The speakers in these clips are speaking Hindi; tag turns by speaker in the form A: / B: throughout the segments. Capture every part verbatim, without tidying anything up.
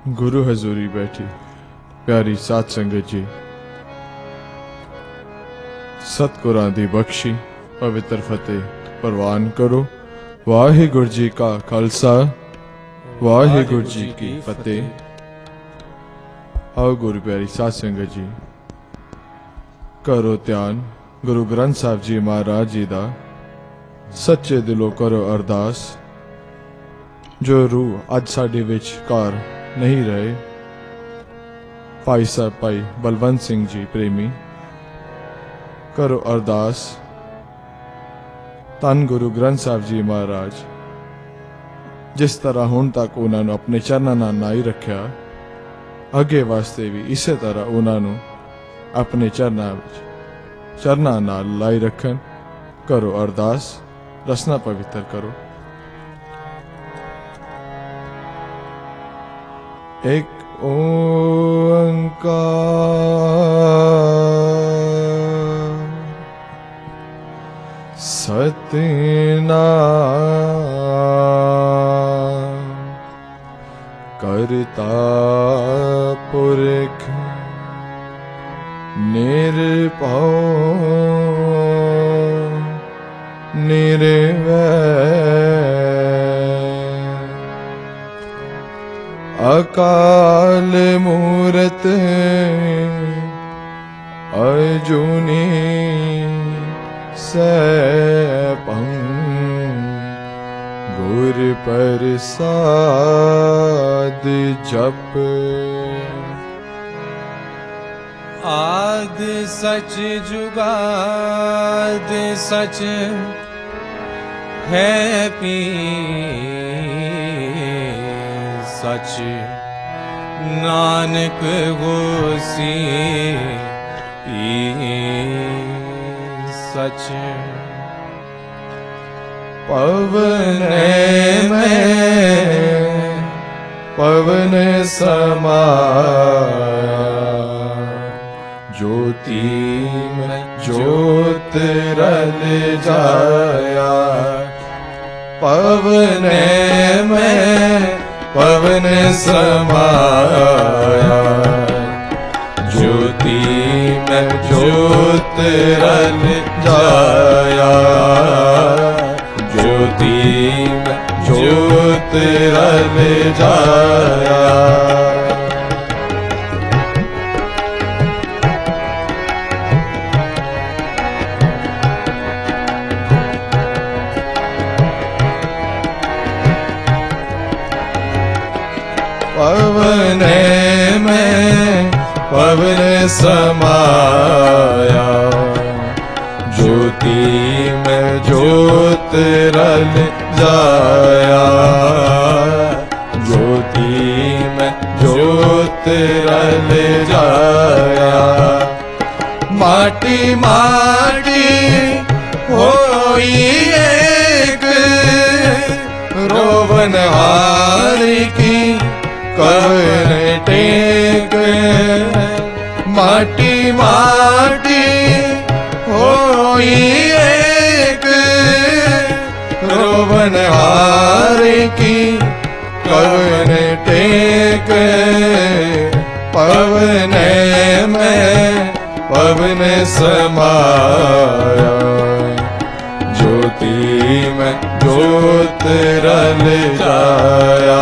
A: गुरु हजूरी बैठी प्यारी सात संगत जी, सतगुरां दी बख्शी पवित्र फतेह परवान करो। वाहिगुरु जी का खालसा, वाहिगुरु जी की फतेह। आओ गुरु प्यारी सात संगत जी, करो ध्यान गुरु ग्रंथ साहिब जी महाराज जी दा। सच्चे दिलों करो अरदास, जो रूह अज साडे विच घर नहीं रहे। भाई साहब भाई बलवंत सिंह जी प्रेमी, करो अरदास। धन गुरु ग्रंथ साहिब जी महाराज जिस तरह हुण तक उन्होंने अपने चरणों नाल नाई रखा, अगे वास्ते भी इस तरह उन्होंने अपने चरणों चरणों नाल लाई रखन। करो अरदास, रसना पवित्र करो। एक ओंकार सतनाम करता पुरख निर्भव निर्वैर, अकाल मूरत अजूनी सैभं, गुर प्रसाद जप।
B: आद सच जुगाद सच है पी सच, नानक होसी पी सच।
A: पवन में पवन समाया, ज्योति में ज्योत रल जाया। पवन में पवन समाया, ज्योति में ज्योत रल जाया। ज्योति में ज्योत रल जाया। पवन में पवन समाया, ज्योति में ज्योत रल जाया। ज्योति में ज्योत रल जाया। माटी माटी होई एक, रोवन हारी की कवन टेक। माटी माटी होई एक, रोवन हार की कवन टेक। पवन में पवन समाया, ज्योति में ज्योत रल जाया।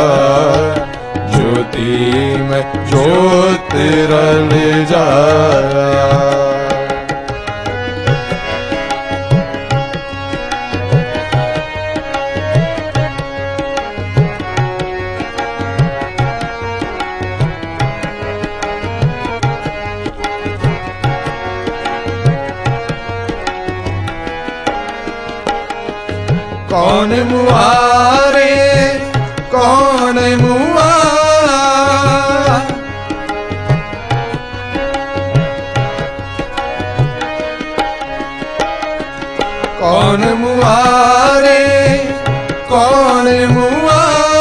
A: ज्योति में ज्योत रल जाया। कौन मुआरे कौन मुआ, कौन मुआरे कौन मुआ।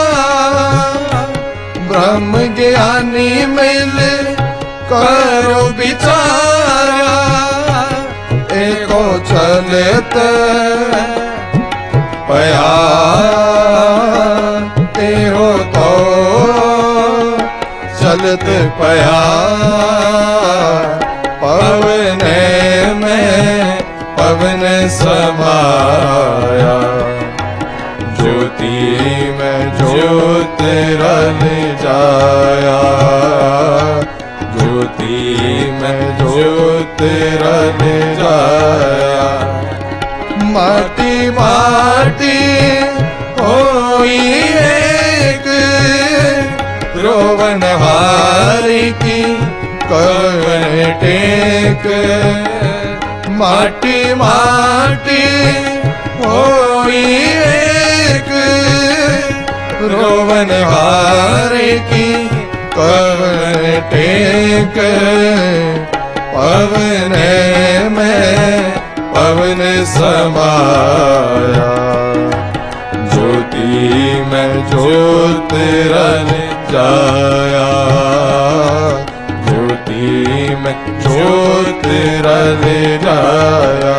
A: ब्रह्म ज्ञानी मिल करो विचारा, एको चलत पया ते हो तो डोलत पया पवन में पवन समाया। ज्योति में ज्योत रल जाया, ज्योति में ज्योत रल जाया। माटी माटी होई एक, रोवन हारी की कवन टेक। माटी माटी होई एक, रोवन हारी की कवन टेक। पवन में पवन समाया, ज्योति में ज्योत रल जाया, ज्योति में ज्योत रल जाया।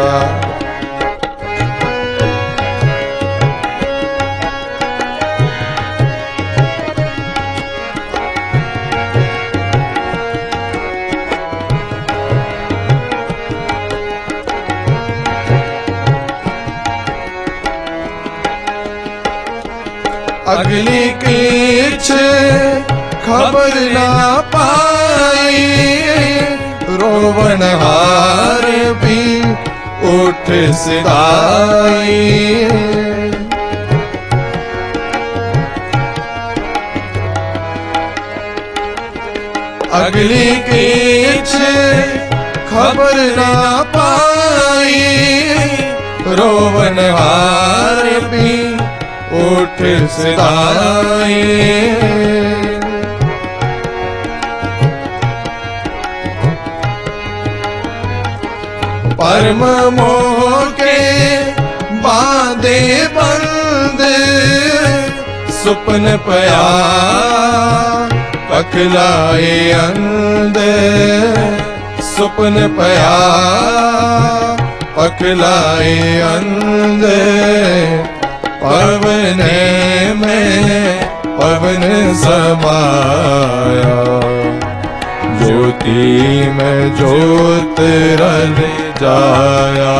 A: अगली कीच खबर ना पाई, रोवन हार भी उठ सिधाई। अगली कीच खबर ना पाई, रोवन हार भी उठ सिधाई। परम मोह के बांधे बंद, सुपन पया पकलाए अंध। सुपन पया पकलाए अंध। पवन में पवन समाया, ज्योति में ज्योत रल जाया,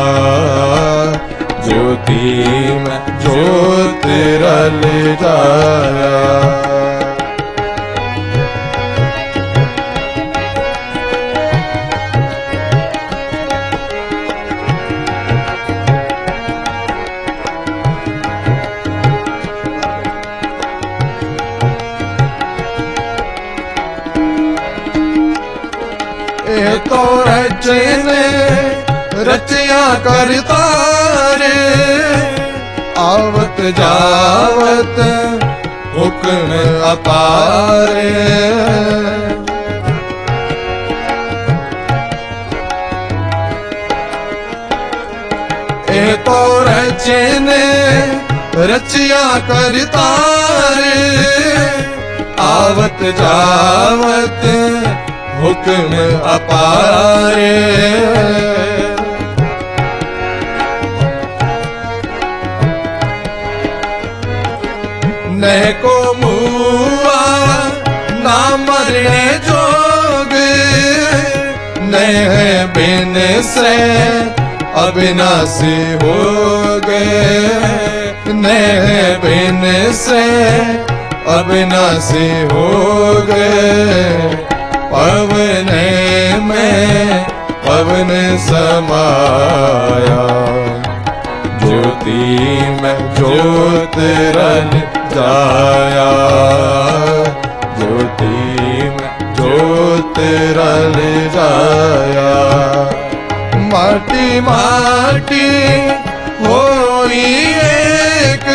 A: ज्योति में ज्योत रल जाया। तो रचने रचया करतारे, आवत जावत हुक्म अपारे। ए तो रचने रचया करतारे, आवत जावत हुक्म अपारे। नह को मुआ ना मरने जोग, नह बिन से अविनाशी हो गए। नह बिन से अविनाशी हो गए। पवन में पवन समाया, ज्योति में ज्योत रल जाया, ज्योति में ज्योत रल जाया। माटी माटी होई एक,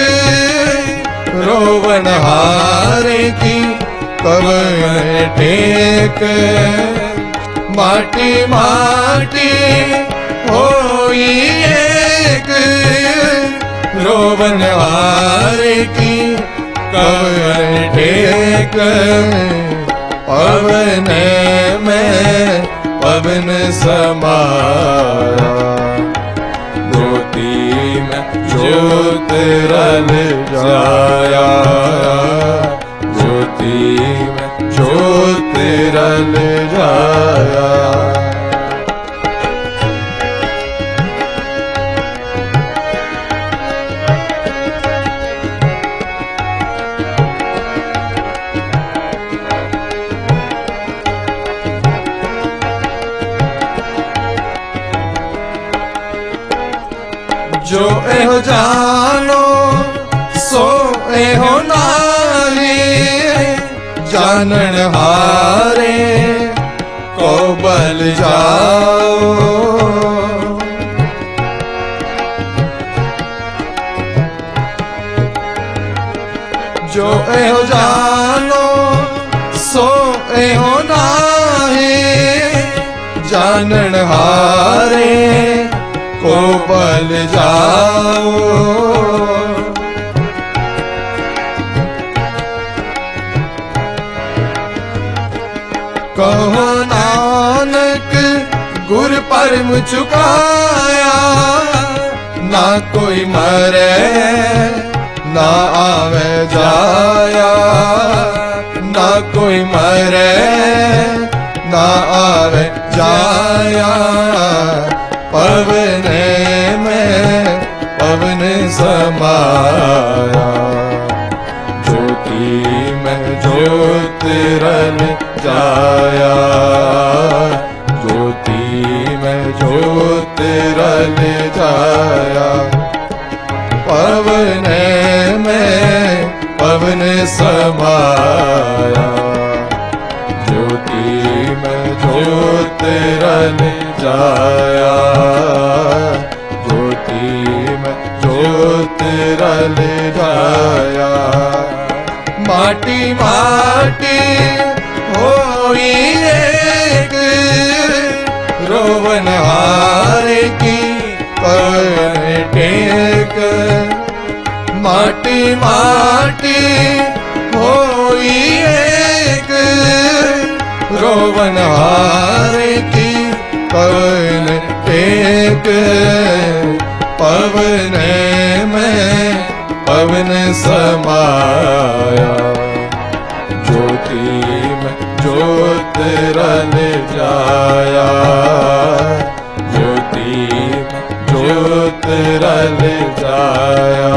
A: रोवन हार की कवन टेक। माटी माटी होई एक, रोवन हार की कवन टेक। पवन में पवन समाया, ज्योति में ज्योत रल जाया, ज्योति
B: ज्योति में ज्योति रल जाया। जो एहो जानो सो एहो नारी, जानन हारे को बल जाओ। जो एहो जानो सो एहो नारी, जानन हारे को बल जाओ। कहो नानक गुर परम चुकाया, ना कोई मरे ना आवे जाया। ना कोई मरे ना आवे जाया। पवन में पवन समाया, ज्योति में ज्योति रल जाया। ज्योति में ज्योति रल जाया। पवन में पवन समाया, ज्योति में ज्योति रल जाया। ज्योति में ज्योति रल जाया। माटी माटी होई एक, रोवन हारे की पवन टेक। माटी माटी होई एक, रोवन हारे की पवन टेक। पवन में पवन समाया, ज्योति में ज्योति रल जाया। ज्योति में ज्योति रल जाया।